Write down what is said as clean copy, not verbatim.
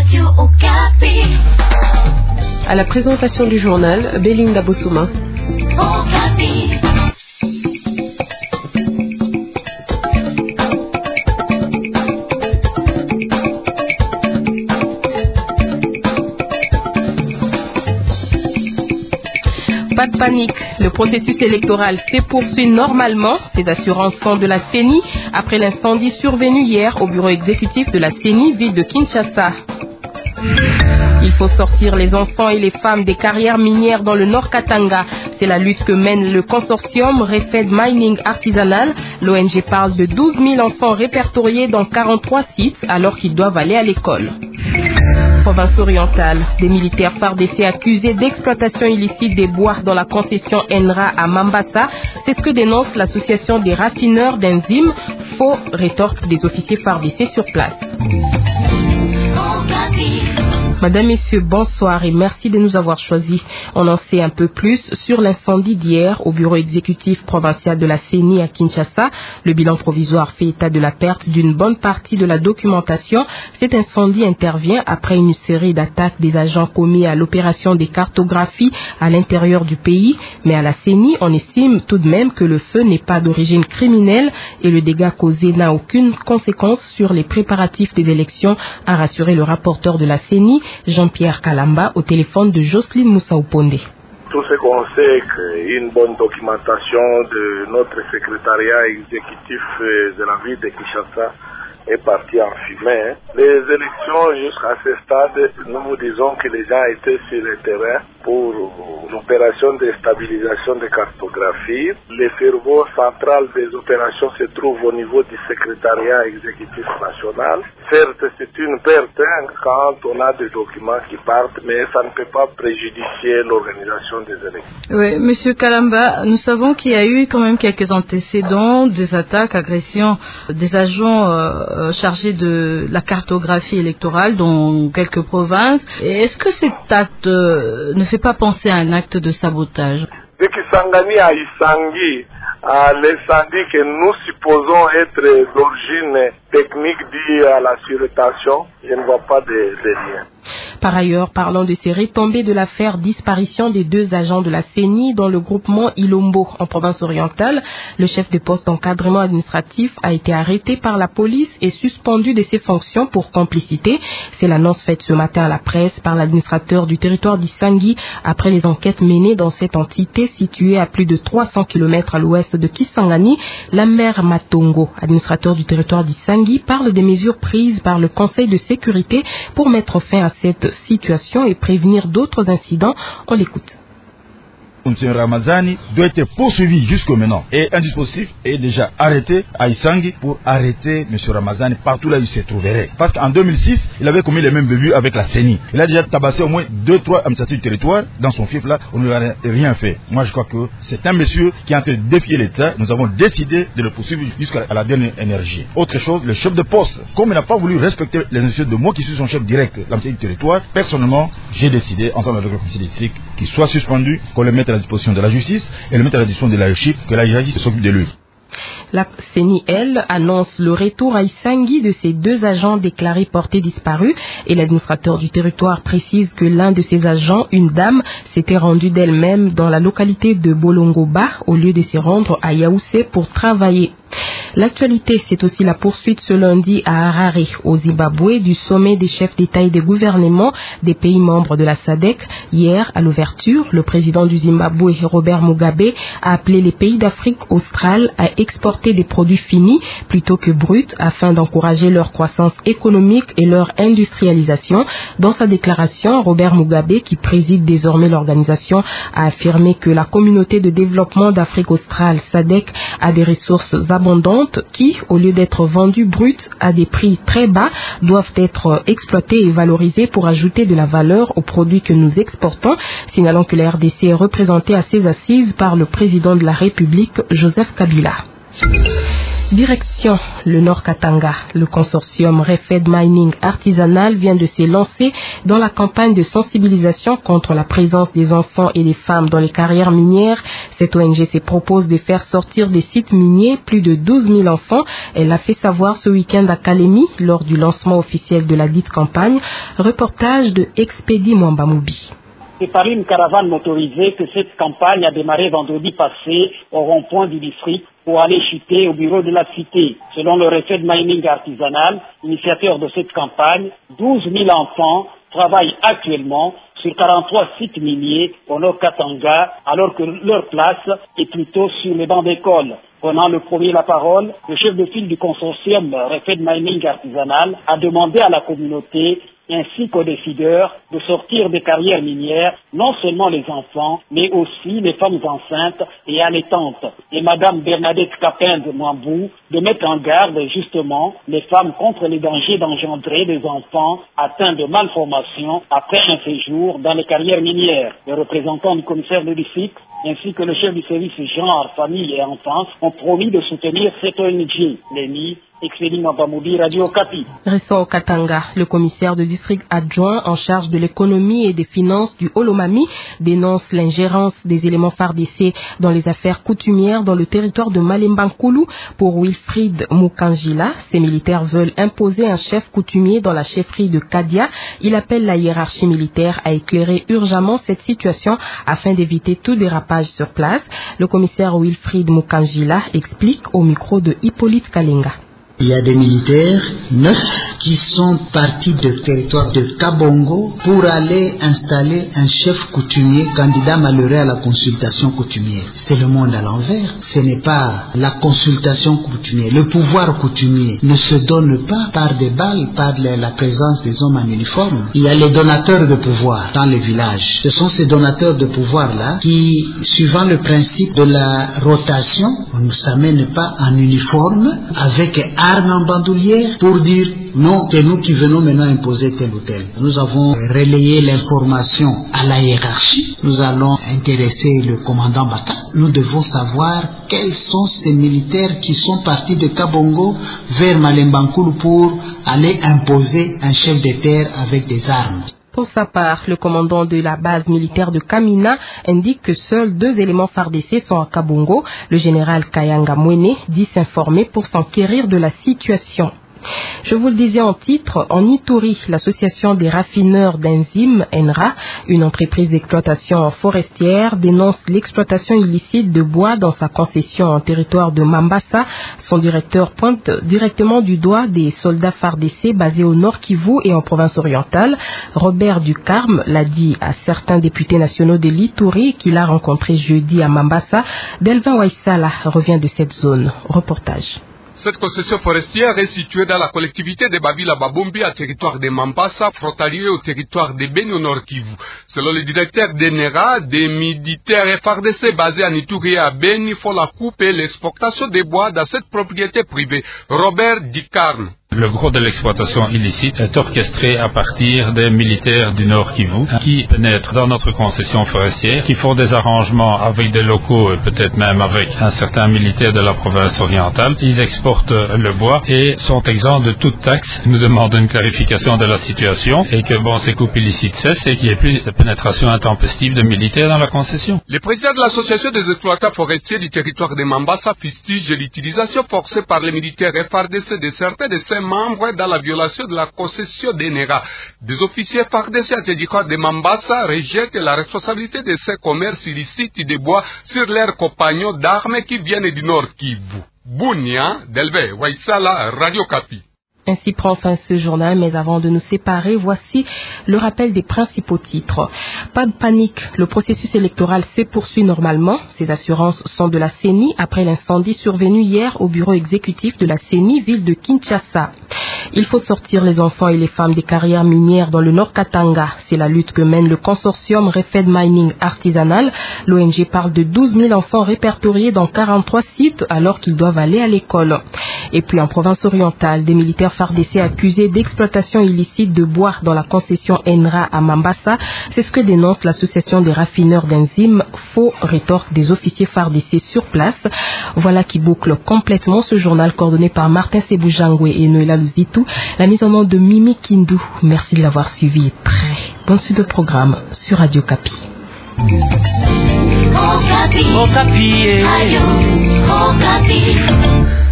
Radio Okapi. À la présentation du journal, Belinda Bossouma. Okapi. Pas de panique, le processus électoral se poursuit normalement. Ces assurances sont de la CENI après l'incendie survenu hier au bureau exécutif de la CENI, ville de Kinshasa. Il faut sortir les enfants et les femmes des carrières minières dans le Nord Katanga. C'est la lutte que mène le consortium Refed Mining Artisanal. L'ONG parle de 12 000 enfants répertoriés dans 43 sites alors qu'ils doivent aller à l'école. Province orientale, des militaires FARDC accusés d'exploitation illicite des bois dans la concession ENRA à Mambasa. C'est ce que dénonce l'association des raffineurs d'enzymes. Faux, rétorque des officiers FARDC sur place. Madame, Messieurs, bonsoir et merci de nous avoir choisis. On en sait un peu plus sur l'incendie d'hier au bureau exécutif provincial de la CENI à Kinshasa. Le bilan provisoire fait état de la perte d'une bonne partie de la documentation. Cet incendie intervient après une série d'attaques des agents commis à l'opération des cartographies à l'intérieur du pays. Mais à la CENI, on estime tout de même que le feu n'est pas d'origine criminelle et le dégât causé n'a aucune conséquence sur les préparatifs des élections, a rassuré le rapporteur de la CENI, Jean-Pierre Kalamba, au téléphone de Jocelyne Moussaouponde. Tout ce qu'on sait qu'une bonne documentation de notre secrétariat exécutif de la ville de Kinshasa est partie en fumée. Les élections jusqu'à ce stade, nous vous disons que les gens étaient sur le terrain pour l'opération de stabilisation de cartographie. Le cerveau central des opérations se trouve au niveau du secrétariat exécutif national. Certes, c'est une perte quand on a des documents qui partent, mais ça ne peut pas préjudicer l'organisation des élections. Oui, Monsieur Kalamba, nous savons qu'il y a eu quand même quelques antécédents, des attaques, agressions des agents chargés de la cartographie électorale dans quelques provinces. Est-ce que cet acte ne fait pas penser à un acte de sabotage? De Kisangani à Isangi, à l'incendie que nous supposons être d'origine technique due à la surrotation, je ne vois pas de lien. Par ailleurs, parlant de ces retombées de l'affaire disparition des deux agents de la CENI dans le groupement Ilombo en province orientale, le chef de poste d'encadrement administratif a été arrêté par la police et suspendu de ses fonctions pour complicité. C'est l'annonce faite ce matin à la presse par l'administrateur du territoire d'Isangi après les enquêtes menées dans cette entité située à plus de 300 km à l'ouest de Kisangani. Lambert Matongo, administrateur du territoire d'Isangi, parle des mesures prises par le Conseil de sécurité pour mettre fin à cette situation et prévenir d'autres incidents. On l'écoute. M. Ramazani doit être poursuivi jusqu'au maintenant. Et un dispositif est déjà arrêté à Isangi pour arrêter M. Ramazani partout là où il se trouverait. Parce qu'en 2006, il avait commis les mêmes bévues avec la CENI. Il a déjà tabassé au moins 2-3 administrateurs du territoire. Dans son fief là, on ne lui a rien fait. Moi je crois que c'est un monsieur qui est en train de défier l'État. Nous avons décidé de le poursuivre jusqu'à la dernière énergie. Autre chose, le chef de poste, comme il n'a pas voulu respecter les instructions de moi qui suis son chef direct, l'administrateur du territoire, personnellement, j'ai décidé, ensemble avec le conseil district, qu'il soit suspendu, qu'on le mette à la disposition de la justice et le mettre à la disposition de la justice, que la justice s'occupe de lui. La CENI, elle, annonce le retour à Isangi de ces deux agents déclarés portés disparus et l'administrateur du territoire précise que l'un de ces agents, une dame, s'était rendu d'elle-même dans la localité de Bolongoba au lieu de se rendre à Yaoundé pour travailler. L'actualité, c'est aussi la poursuite ce lundi à Harare, au Zimbabwe, du sommet des chefs d'État et de gouvernement des pays membres de la SADC. Hier, à l'ouverture, le président du Zimbabwe, Robert Mugabe, a appelé les pays d'Afrique australe à exporter des produits finis plutôt que bruts afin d'encourager leur croissance économique et leur industrialisation. Dans sa déclaration, Robert Mugabe, qui préside désormais l'organisation, a affirmé que la communauté de développement d'Afrique australe, SADC, a des ressources abondantes qui, au lieu d'être vendues brutes à des prix très bas, doivent être exploitées et valorisées pour ajouter de la valeur aux produits que nous exportons, signalant que la RDC est représentée à ses assises par le président de la République, Joseph Kabila. Direction le Nord Katanga. Le consortium Refed Mining Artisanal vient de se lancer dans la campagne de sensibilisation contre la présence des enfants et des femmes dans les carrières minières. Cette ONG se propose de faire sortir des sites miniers plus de 12 000 enfants. Elle l'a fait savoir ce week-end à Kalemi lors du lancement officiel de la dite campagne. Reportage de Expédie Mwambamoubi. C'est par une caravane motorisée que cette campagne a démarré vendredi passé au rond-point du district pour aller chuter au bureau de la cité. Selon le Refed Mining Artisanal, initiateur de cette campagne, 12 000 enfants travaillent actuellement sur 43 sites miniers au Nord Katanga, alors que leur place est plutôt sur les bancs d'école. Prenant le premier la parole, le chef de file du consortium Refed Mining Artisanal a demandé à la communauté ainsi qu'aux décideurs de sortir des carrières minières, non seulement les enfants, mais aussi les femmes enceintes et allaitantes. Et Madame Bernadette Capin de Mwambou de mettre en garde justement les femmes contre les dangers d'engendrer des enfants atteints de malformations après un séjour dans les carrières minières. Les représentants du commissaire de district ainsi que le chef du service genre, famille et enfance ont promis de soutenir cette ONG. Léni, Expédie Mwambamoubi, Radio Okapi. Restons au Katanga. Le commissaire de district adjoint en charge de l'économie et des finances du Olomami dénonce l'ingérence des éléments FARDC dans les affaires coutumières dans le territoire de Malembankulu. Pour Wilfried Mukangila, ces militaires veulent imposer un chef coutumier dans la chefferie de Kadia. Il appelle la hiérarchie militaire à éclairer urgemment cette situation afin d'éviter tout dérapage sur place. Le commissaire Wilfried Mukangila explique au micro de Hippolyte Kalinga. Il y a des militaires 9 qui sont partis du territoire de Kabongo pour aller installer un chef coutumier candidat malheureux à la consultation coutumière. C'est le monde à l'envers. Ce n'est pas la consultation coutumière. Le pouvoir coutumier ne se donne pas par des balles, par la présence des hommes en uniforme. Il y a les donateurs de pouvoir dans les villages. Ce sont ces donateurs de pouvoir-là qui, suivant le principe de la rotation, on ne s'amène pas en uniforme avec armes en bandoulière pour dire non, c'est nous qui venons maintenant imposer tel ou tel. Nous avons relayé l'information à la hiérarchie. Nous allons intéresser le commandant Bata. Nous devons savoir quels sont ces militaires qui sont partis de Kabongo vers Malembankulu pour aller imposer un chef de terre avec des armes. Pour sa part, le commandant de la base militaire de Kamina indique que seuls 2 éléments FARDC sont à Kabongo. Le général Kayanga Mwene dit s'informer pour s'enquérir de la situation. Je vous le disais en titre, en Ituri, l'association des raffineurs d'enzymes, ENRA, une entreprise d'exploitation forestière, dénonce l'exploitation illicite de bois dans sa concession en territoire de Mambasa. Son directeur pointe directement du doigt des soldats FARDC basés au Nord Kivu et en province orientale. Robert Ducarme l'a dit à certains députés nationaux de l'Ituri qu'il a rencontré jeudi à Mambasa. Delvin Waisala revient de cette zone. Reportage. Cette concession forestière est située dans la collectivité de Babila Babombi, à territoire de Mambasa, frontalier au territoire de Beni au Nord Kivu. Selon le directeur d'ENRA, des militaires FARDC basés en Ituri et à Beni font la coupe et l'exportation des bois dans cette propriété privée. Robert Dicarne. Le gros de l'exploitation illicite est orchestré à partir des militaires du Nord Kivu qui pénètrent dans notre concession forestière, qui font des arrangements avec des locaux et peut-être même avec un certain militaire de la province orientale. Ils exportent le bois et sont exempts de toute taxe. Nous demandons une clarification de la situation et que ces coupes illicites cessent et qu'il n'y ait plus de pénétration intempestive de militaires dans la concession. Le président de l'association des exploitants forestiers du territoire de Mambasa fustige l'utilisation forcée par les militaires FARDC de certains de ses membres dans la violation de la concession d'ENRA. Des officiers FARDC à territoire de Mambasa rejettent la responsabilité de ces commerces illicites de bois sur leurs compagnons d'armes qui viennent du Nord Kivu. Bounia, Delve, Waisala, Radio Kapi. Ainsi prend fin ce journal, mais avant de nous séparer, voici le rappel des principaux titres. Pas de panique, le processus électoral se poursuit normalement. Ces assurances sont de la CENI après l'incendie survenu hier au bureau exécutif de la CENI, ville de Kinshasa. Il faut sortir les enfants et les femmes des carrières minières dans le Nord Katanga. C'est la lutte que mène le consortium Refed Mining Artisanal. L'ONG parle de 12 000 enfants répertoriés dans 43 sites alors qu'ils doivent aller à l'école. Et puis en province orientale, des militaires FARDC accusés d'exploitation illicite de bois dans la concession ENRA à Mambasa. C'est ce que dénonce l'association des raffineurs d'enzymes. Faux rétorque des officiers FARDC sur place. Voilà qui boucle complètement ce journal coordonné par Martin Sebujangwe et Noëlla Luzitou. La mise en onde de Mimi Kindu. Merci de l'avoir suivi. Très bonne suite de programme sur Radio Kapi. Okapi. Okapi. Ayo. Okapi.